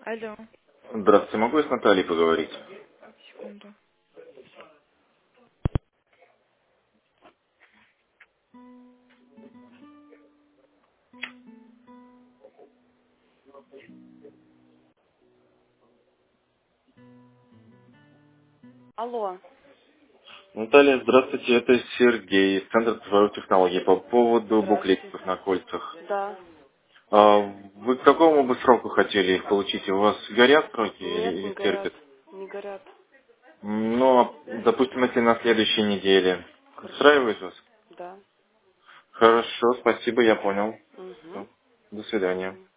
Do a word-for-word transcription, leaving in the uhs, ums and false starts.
Алло, Здравствуйте, могу я с Натальей поговорить? секунду. Алло, Наталья, здравствуйте, это Сергей из Центра цифровых технологий по поводу здрасте. буклетиков на кольцах. Да. А вы к какому бы сроку хотели их получить? У вас горят сроки или, Нет, или не горят. терпят? Не горят. М, Ну, а, допустим, если на следующей неделе. Хорошо. Устраивает вас? Да. Хорошо, спасибо, я понял. Угу. Всё. До свидания. Угу.